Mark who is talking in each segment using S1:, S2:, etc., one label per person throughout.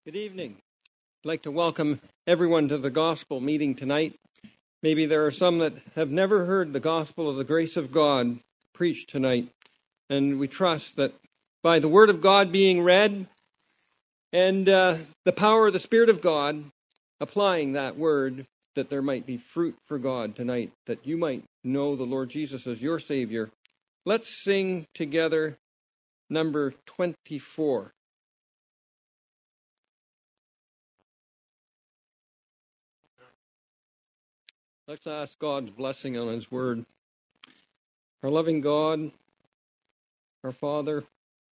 S1: Good evening. I'd like to welcome everyone to the gospel meeting tonight. Maybe there are some that have never heard the gospel of the grace of God preached tonight. And we trust that by the word of God being read and the power of the Spirit of God applying that word, that there might be fruit for God tonight, that you might know the Lord Jesus as your Savior. Let's sing together number 24. Let's ask God's blessing on His word. Our loving God, our Father,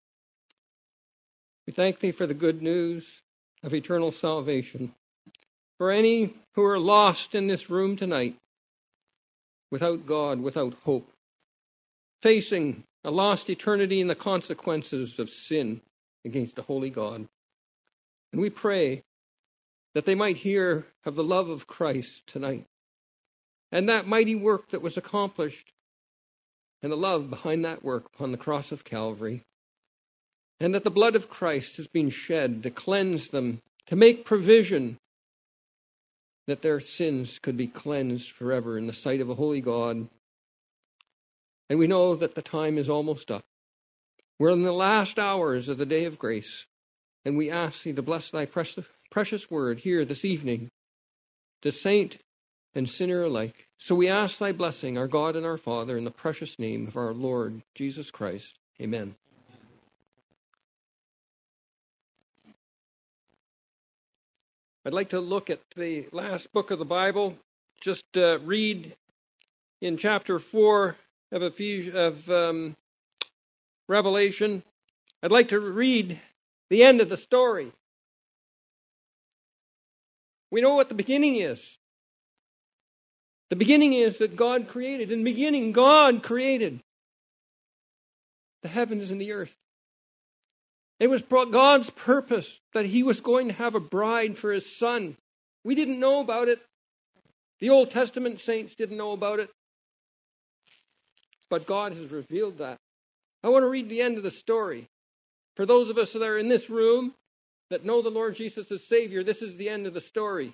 S1: we thank Thee for the good news of eternal salvation. For any who are lost in this room tonight, without God, without hope, facing a lost eternity and the consequences of sin against a holy God. And we pray that they might hear of the love of Christ tonight, and that mighty work that was accomplished, and the love behind that work upon the cross of Calvary, and that the blood of Christ has been shed to cleanse them, to make provision that their sins could be cleansed forever in the sight of a holy God. And we know that the time is almost up. We're in the last hours of the day of grace, and we ask Thee to bless Thy precious word here this evening to saint and sinner alike. So we ask Thy blessing, our God and our Father, in the precious name of our Lord Jesus Christ. Amen. I'd like to look at the last book of the Bible. Just read in chapter 4 of Revelation. I'd like to read the end of the story. We know what the beginning is. The beginning is that God created. In the beginning, God created the heavens and the earth. It was God's purpose that He was going to have a bride for His Son. We didn't know about it. The Old Testament saints didn't know about it. But God has revealed that. I want to read the end of the story. For those of us that are in this room that know the Lord Jesus as Savior, this is the end of the story.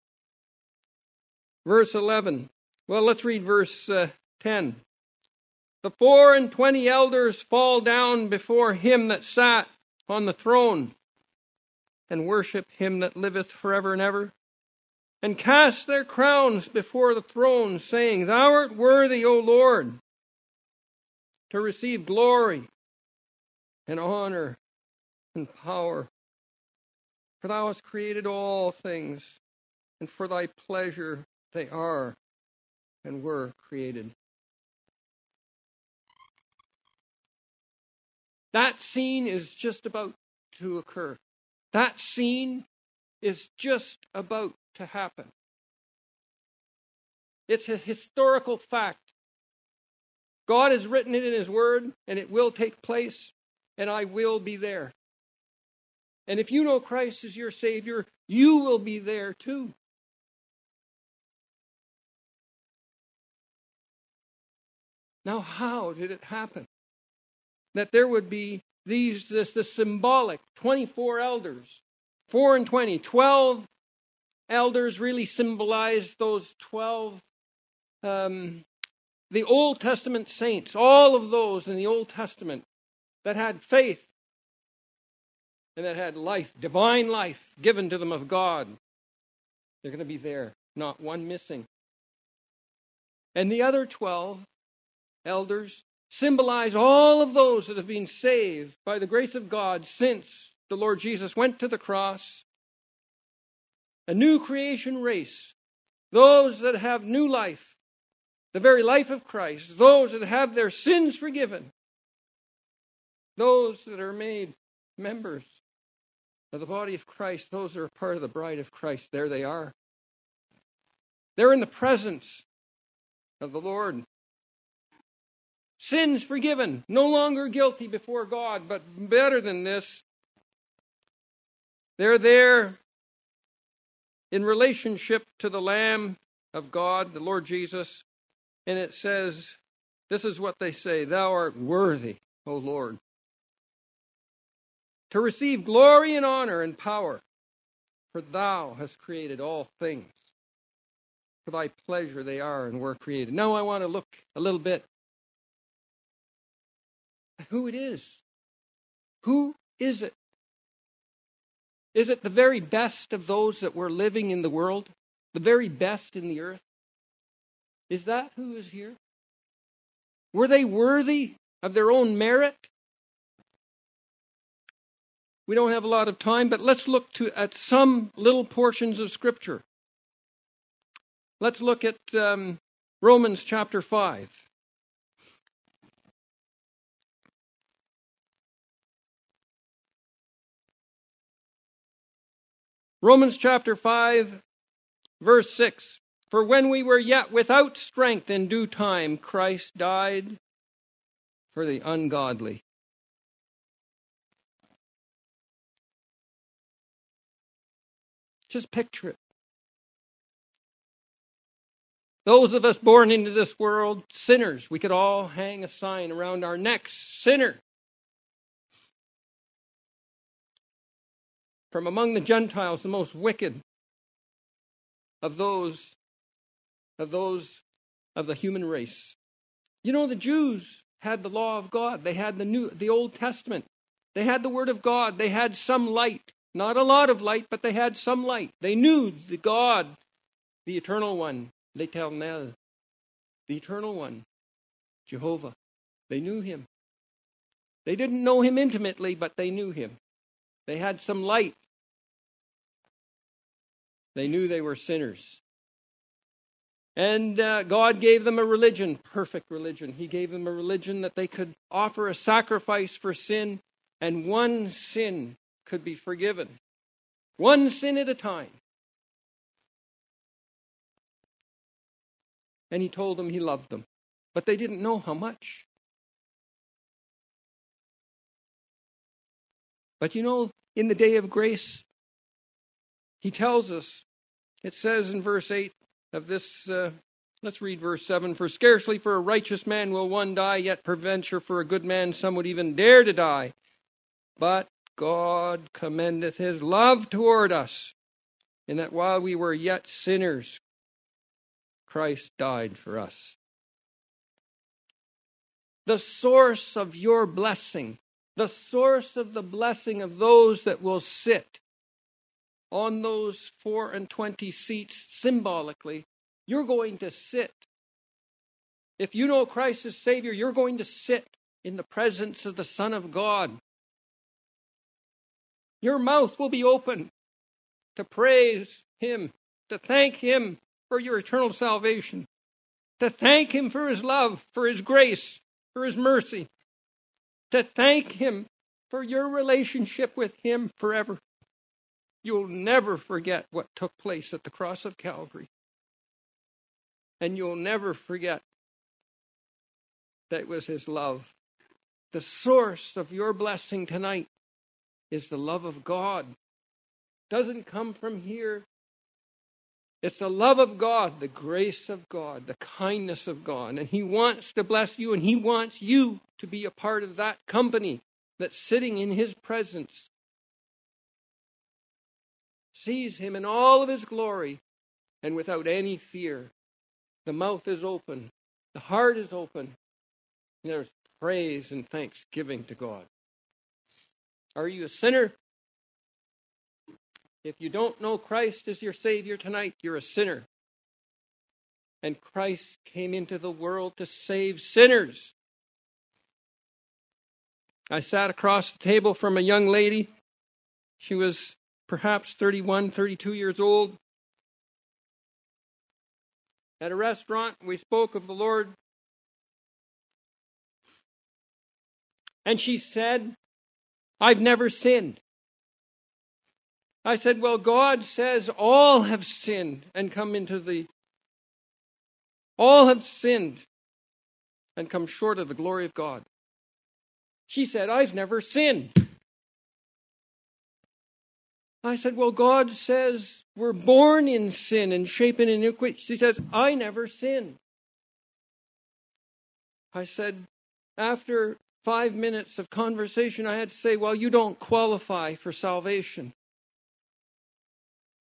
S1: Verse 11. Well, let's read verse 10. The 24 elders fall down before Him that sat on the throne, and worship Him that liveth forever and ever, and cast their crowns before the throne, saying, Thou art worthy, O Lord, to receive glory and honor and power. For Thou hast created all things, and for Thy pleasure they are and were created. That scene is just about to occur. That scene is just about to happen. It's a historical fact. God has written it in His Word, and it will take place, and I will be there. And if you know Christ as your Savior, you will be there too. Now, how did it happen? That there would be this symbolic 24 elders, 4 and 20, 12 elders really symbolize those 12, the Old Testament saints, all of those in the Old Testament that had faith and that had life, divine life given to them of God. They're going to be there, not one missing. And the other 12 elders symbolize all of those that have been saved by the grace of God since the Lord Jesus went to the cross. A new creation race. Those that have new life. The very life of Christ. Those that have their sins forgiven. Those that are made members of the body of Christ. Those that are part of the bride of Christ. There they are. They're in the presence of the Lord. Sins forgiven. No longer guilty before God. But better than this, they're there in relationship to the Lamb of God, the Lord Jesus. And it says, this is what they say, Thou art worthy, O Lord, to receive glory and honor and power. For thou hast created all things. For thy pleasure they are and were created. Now I want to look a little bit at who it is. Who is it? Is it the very best of those that were living in the world? The very best in the earth? Is that who is here? Were they worthy of their own merit? We don't have a lot of time, but let's look at some little portions of Scripture. Let's look at Romans chapter 5. Romans chapter 5, verse 6. For when we were yet without strength in due time, Christ died for the ungodly. Just picture it. Those of us born into this world, sinners, we could all hang a sign around our necks, sinner. From among the Gentiles, the most wicked of those of the human race. You know, the Jews had the law of God. They had the Old Testament. They had the Word of God. They had some light. Not a lot of light, but they had some light. They knew the God, the Eternal One. They tell Nel, the Eternal One, Jehovah. They knew Him. They didn't know Him intimately, but they knew Him. They had some light. They knew they were sinners. And God gave them a religion, perfect religion. He gave them a religion that they could offer a sacrifice for sin, and one sin could be forgiven. One sin at a time. And He told them He loved them. But they didn't know how much. But you know, in the day of grace, He tells us, it says in verse 8 of this, let's read verse 7. For scarcely for a righteous man will one die, yet peradventure for a good man some would even dare to die. But God commendeth His love toward us, in that while we were yet sinners, Christ died for us. The source of your blessing, the source of the blessing of those that will sit on those 24 seats symbolically, you're going to sit. If you know Christ as Savior, you're going to sit in the presence of the Son of God. Your mouth will be open to praise Him, to thank Him for your eternal salvation, to thank Him for His love, for His grace, for His mercy, to thank Him for your relationship with Him forever. You'll never forget what took place at the cross of Calvary. And you'll never forget that it was His love. The source of your blessing tonight is the love of God. It doesn't come from here. It's the love of God, the grace of God, the kindness of God. And He wants to bless you, and He wants you to be a part of that company that's sitting in His presence. Sees Him in all of His glory and without any fear. The mouth is open. The heart is open. And there's praise and thanksgiving to God. Are you a sinner? If you don't know Christ as your Savior tonight, you're a sinner. And Christ came into the world to save sinners. I sat across the table from a young lady. She was perhaps 31, 32 years old. At a restaurant, we spoke of the Lord. And she said, I've never sinned. I said, well, God says all have sinned and all have sinned and come short of the glory of God. She said, I've never sinned. I said, well, God says we're born in sin and shapen in iniquity. She says, I never sinned. I said, after 5 minutes of conversation, I had to say, well, you don't qualify for salvation.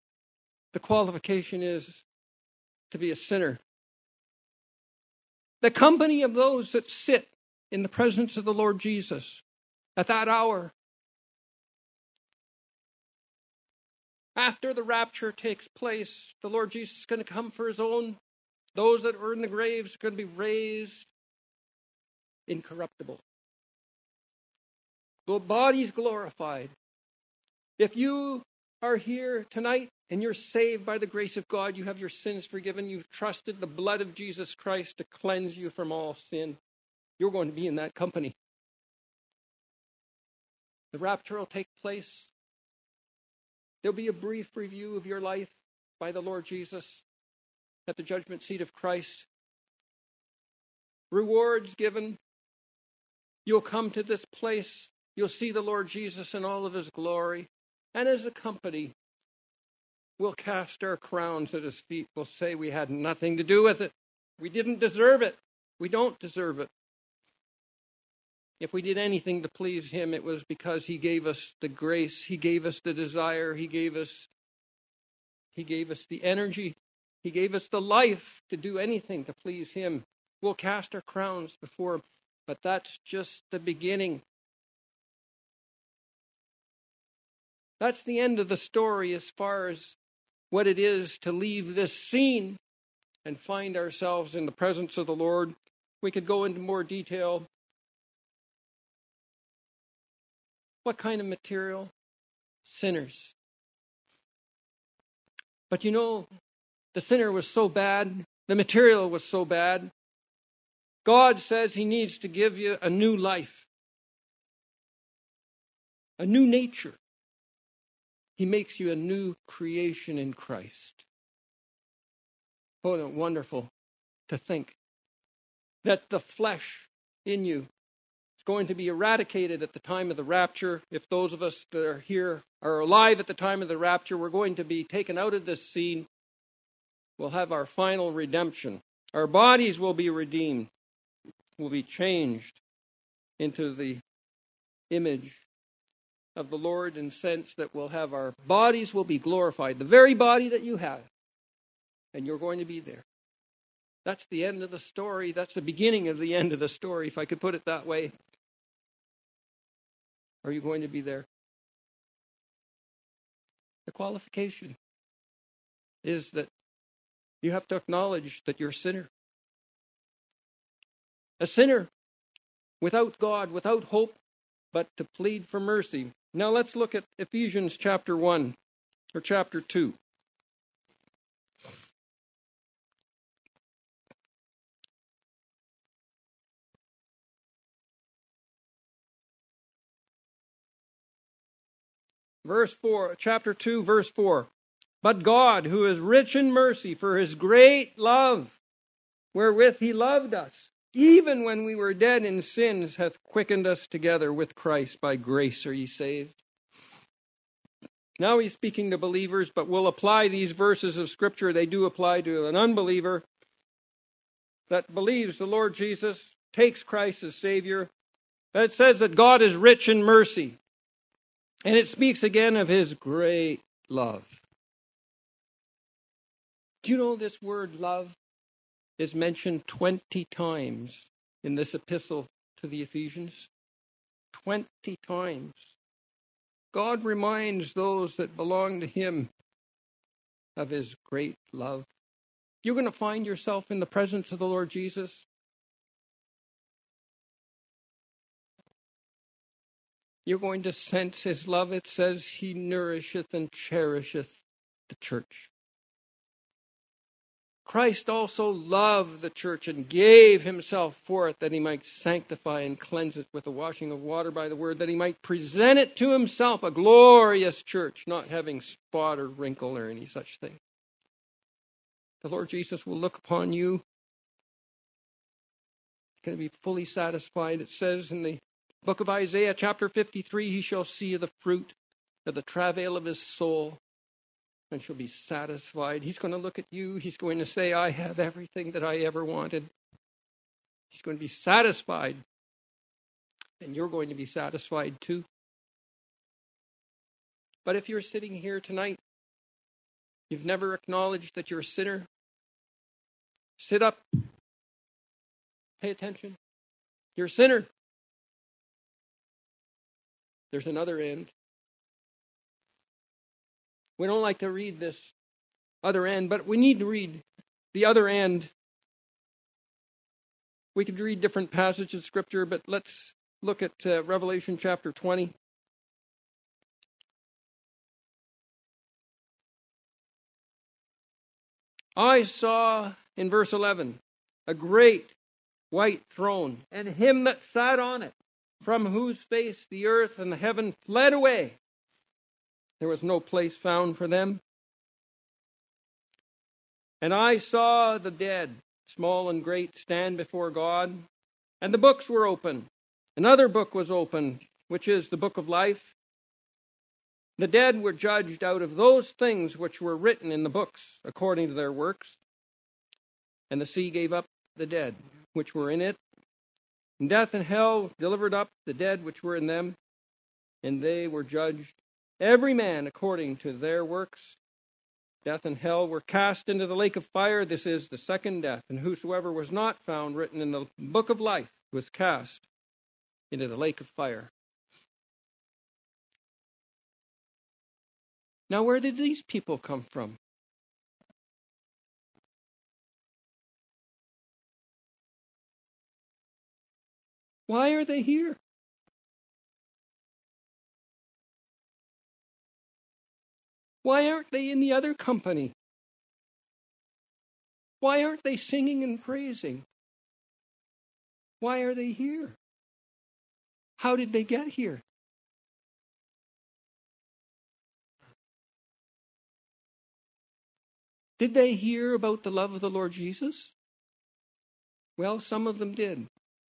S1: The qualification is to be a sinner. The company of those that sit in the presence of the Lord Jesus at that hour. After the rapture takes place, the Lord Jesus is going to come for his own. Those that were in the graves are going to be raised incorruptible. The body's glorified. If you are here tonight and you're saved by the grace of God, you have your sins forgiven, you've trusted the blood of Jesus Christ to cleanse you from all sin, you're going to be in that company. The rapture will take place. There'll be a brief review of your life by the Lord Jesus at the judgment seat of Christ. Rewards given. You'll come to this place. You'll see the Lord Jesus in all of his glory. And as a company, we'll cast our crowns at his feet. We'll say we had nothing to do with it. We didn't deserve it. We don't deserve it. If we did anything to please him, it was because he gave us the grace. He gave us the desire. He gave us the energy. He gave us the life to do anything to please him. We'll cast our crowns before him. But that's just the beginning. That's the end of the story as far as what it is to leave this scene and find ourselves in the presence of the Lord. We could go into more detail. What kind of material? Sinners. But you know, the sinner was so bad, the material was so bad. God says he needs to give you a new life, a new nature. He makes you a new creation in Christ. Oh, wonderful to think that the flesh in you is going to be eradicated at the time of the rapture. If those of us that are here are alive at the time of the rapture, we're going to be taken out of this scene. We'll have our final redemption. Our bodies will be redeemed, will be changed into the image of the Lord in the sense that we'll have our bodies will be glorified, the very body that you have, and you're going to be there. That's the end of the story. That's the beginning of the end of the story, if I could put it that way. Are you going to be there? The qualification is that you have to acknowledge that you're a sinner. A sinner without God, without hope, but to plead for mercy. Now let's look at Ephesians chapter 1 or chapter 2. Verse 4, chapter 2, verse 4. But God, who is rich in mercy for his great love, wherewith he loved us, even when we were dead in sins, hath quickened us together with Christ. By grace are ye saved. Now he's speaking to believers, but we'll apply these verses of Scripture. They do apply to an unbeliever that believes the Lord Jesus, takes Christ as Savior. It says that God is rich in mercy. And it speaks again of his great love. Do you know this word love is mentioned 20 times in this epistle to the Ephesians? 20 times. God reminds those that belong to him of his great love. You're going to find yourself in the presence of the Lord Jesus. You're going to sense his love. It says he nourisheth and cherisheth the church. Christ also loved the church and gave himself for it, that he might sanctify and cleanse it with the washing of water by the word, that he might present it to himself a glorious church, not having spot or wrinkle or any such thing. The Lord Jesus will look upon you. He's going to be fully satisfied. It says in the book of Isaiah, chapter 53, he shall see the fruit of the travail of his soul, and shall be satisfied. He's going to look at you. He's going to say, I have everything that I ever wanted. He's going to be satisfied. And you're going to be satisfied too. But if you're sitting here tonight You've never acknowledged that you're a sinner? Sit up. Pay attention. You're a sinner. There's another end. We don't like to read this other end, but we need to read the other end. We could read different passages of Scripture, but let's look at Revelation chapter 20. I saw, in verse 11, a great white throne, and him that sat on it, from whose face the earth and the heaven fled away. There was no place found for them. And I saw the dead, small and great, stand before God, and the books were open. Another book was opened, which is the book of life. The dead were judged out of those things which were written in the books, according to their works. And the sea gave up the dead which were in it. And death and hell delivered up the dead which were in them. And they were judged, every man according to their works. Death and hell were cast into the lake of fire. This is the second death. And whosoever was not found written in the book of life was cast into the lake of fire. Now, where did these people come from? Why are they here? Why aren't they in the other company? Why aren't they singing and praising? Why are they here? How did they get here? Did they hear about the love of the Lord Jesus? Well, some of them did.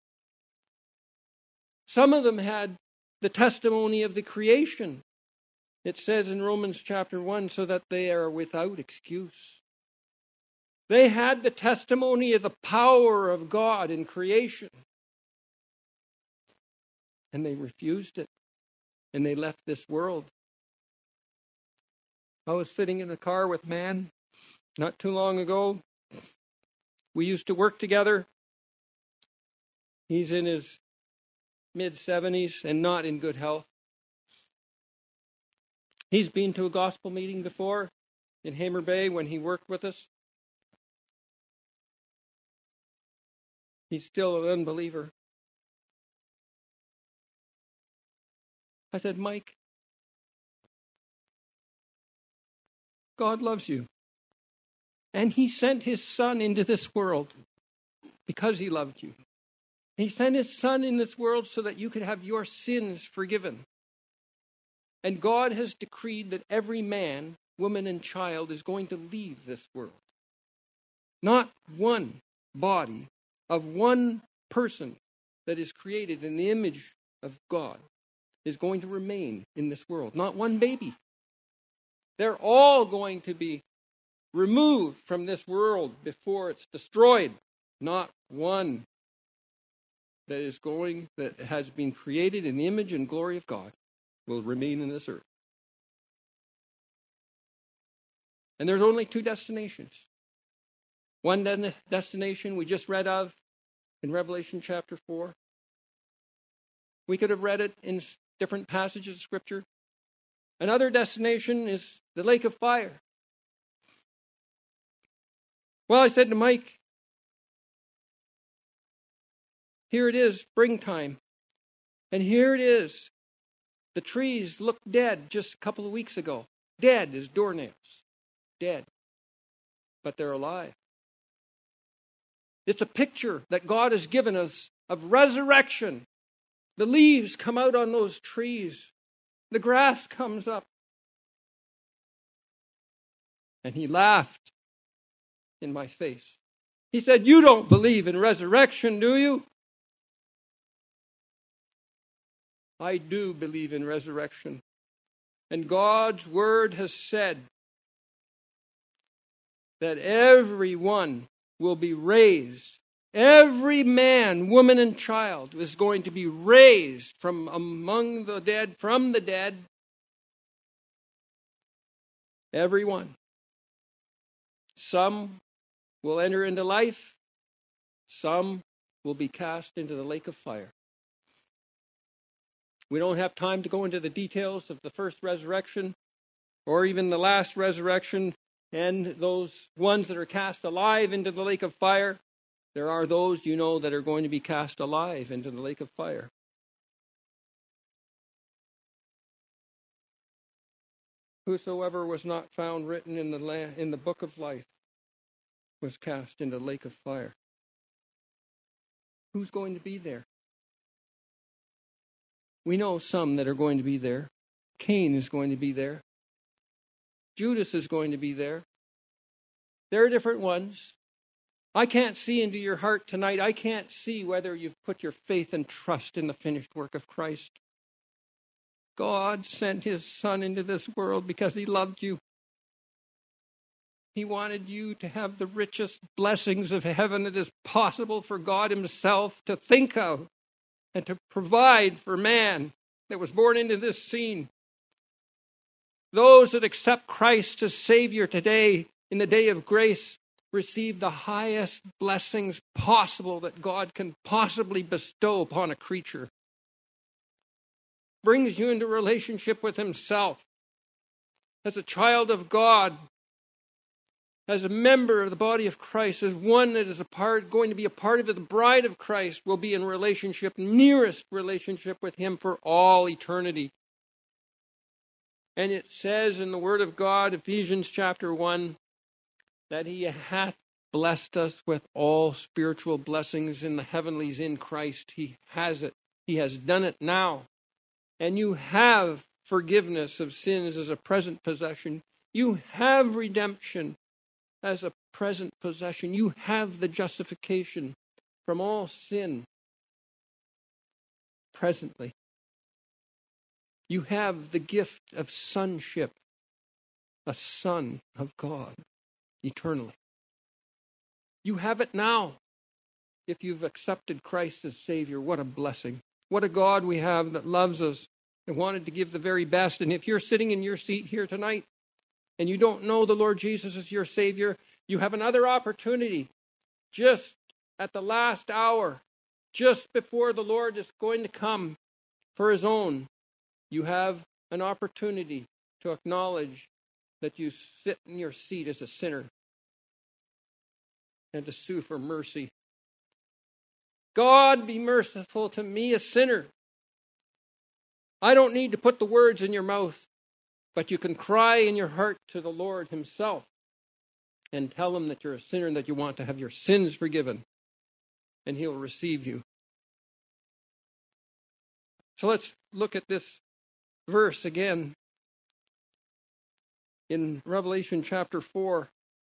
S1: Some of them had the testimony of the creation. It says in Romans chapter 1, so that they are without excuse. They had the testimony of the power of God in creation. And they refused it. And they left this world. I was sitting in a car with a man not too long ago. We used to work together. He's in his mid-70s and not in good health. He's been to a gospel meeting before in Hamer Bay when he worked with us. He's still an unbeliever. I said, Mike, God loves you. And he sent his son into this world because he loved you. He sent his son in this world so that you could have your sins forgiven. And God has decreed that every man, woman, and child is going to leave this world. Not one body of one person that is created in the image of God is going to remain in this world. Not one baby. They're all going to be removed from this world before it's destroyed. Not one that has been created in the image and glory of God will remain in this earth. And there's only two destinations. One destination we just read of in Revelation chapter 4. We could have read it in different passages of Scripture. Another destination is the lake of fire. Well, I said to Mike, here it is, springtime. And here it is. The trees looked dead just a couple of weeks ago. Dead as doornails. Dead. But they're alive. It's a picture that God has given us of resurrection. The leaves come out on those trees. The grass comes up. And he laughed in my face. He said, you don't believe in resurrection, do you? I do believe in resurrection. And God's word has said that everyone will be raised. Every man, woman, and child is going to be raised from among the dead, from the dead. Everyone. Some will enter into life. Some will be cast into the lake of fire. We don't have time to go into the details of the first resurrection or even the last resurrection and those ones that are cast alive into the lake of fire. There are those, that are going to be cast alive into the lake of fire. Whosoever was not found written in the book of life was cast into the lake of fire. Who's going to be there? We know some that are going to be there. Cain is going to be there. Judas is going to be there. There are different ones. I can't see into your heart tonight. I can't see whether you've put your faith and trust in the finished work of Christ. God sent his Son into this world because he loved you. He wanted you to have the richest blessings of heaven that is possible for God himself to think of and to provide for man that was born into this scene. Those that accept Christ as Savior today, in the day of grace, receive the highest blessings possible that God can possibly bestow upon a creature. Brings you into relationship with himself. As a child of God, as a member of the body of Christ, as one that is going to be a part of the bride of Christ, will be in nearest relationship with him for all eternity. And it says in the Word of God, Ephesians chapter 1, that he hath blessed us with all spiritual blessings in the heavenlies in Christ. He has it. He has done it now. And you have forgiveness of sins as a present possession. You have redemption as a present possession. You have the justification from all sin presently. You have the gift of sonship, a son of God, eternally. You have it now. If you've accepted Christ as Savior, what a blessing. What a God we have that loves us and wanted to give the very best. And if you're sitting in your seat here tonight and you don't know the Lord Jesus as your Savior, you have another opportunity just at the last hour, just before the Lord is going to come for his own. You have an opportunity to acknowledge that you sit in your seat as a sinner and to sue for mercy. God, be merciful to me, a sinner. I don't need to put the words in your mouth, but you can cry in your heart to the Lord himself and tell him that you're a sinner and that you want to have your sins forgiven, and he'll receive you. So let's look at this verse again in Revelation chapter 4.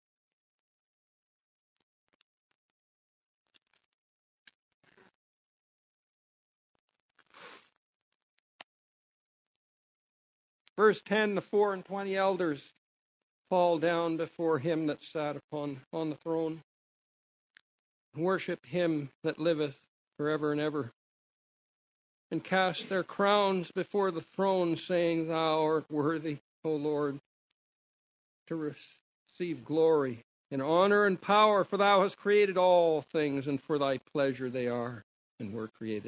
S1: Verse 10, the 4 and 20 elders fall down before him that sat on the throne, and worship him that liveth forever and ever, and cast their crowns before the throne, saying, Thou art worthy, O Lord, to receive glory and honor and power, for thou hast created all things, and for thy pleasure they are and were created.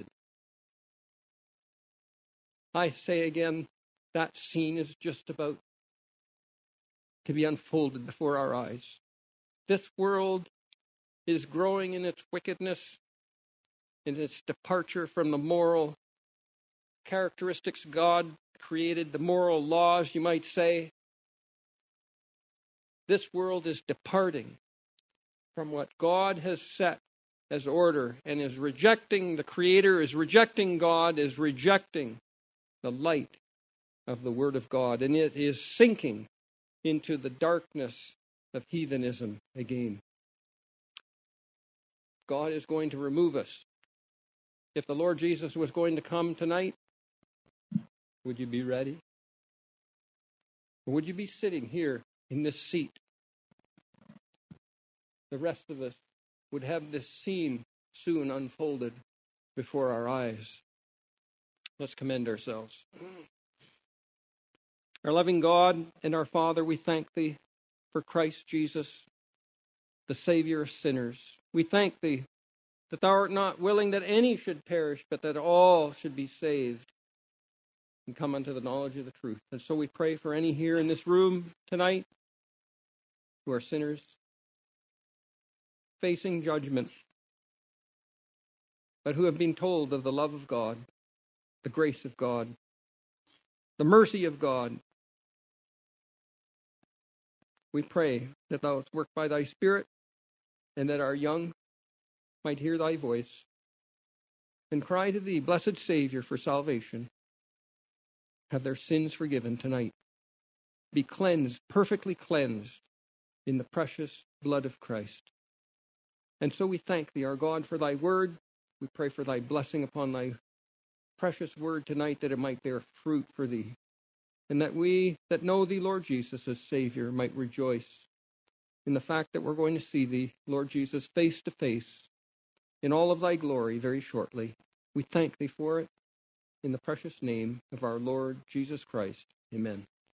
S1: I say again, that scene is just about to be unfolded before our eyes. This world is growing in its wickedness, in its departure from the moral characteristics God created, the moral laws, you might say. This world is departing from what God has set as order and is rejecting the Creator, is rejecting God, is rejecting the light of the Word of God, and it is sinking into the darkness of heathenism again. God is going to remove us. If the Lord Jesus was going to come tonight, would you be ready? Or would you be sitting here in this seat? The rest of us would have this scene soon unfolded before our eyes. Let's commend ourselves. Our loving God and our Father, we thank thee for Christ Jesus, the Savior of sinners. We thank thee that thou art not willing that any should perish, but that all should be saved and come unto the knowledge of the truth. And so we pray for any here in this room tonight who are sinners, facing judgment, but who have been told of the love of God, the grace of God, the mercy of God. We pray that thou wouldst work by thy Spirit, and that our young might hear thy voice and cry to thee, blessed Savior, for salvation. Have their sins forgiven tonight. Be cleansed, perfectly cleansed in the precious blood of Christ. And so we thank thee, our God, for thy word. We pray for thy blessing upon thy precious word tonight, that it might bear fruit for thee, and that we that know thee, Lord Jesus, as Savior, might rejoice in the fact that we're going to see thee, Lord Jesus, face to face in all of thy glory very shortly. We thank thee for it in the precious name of our Lord Jesus Christ. Amen.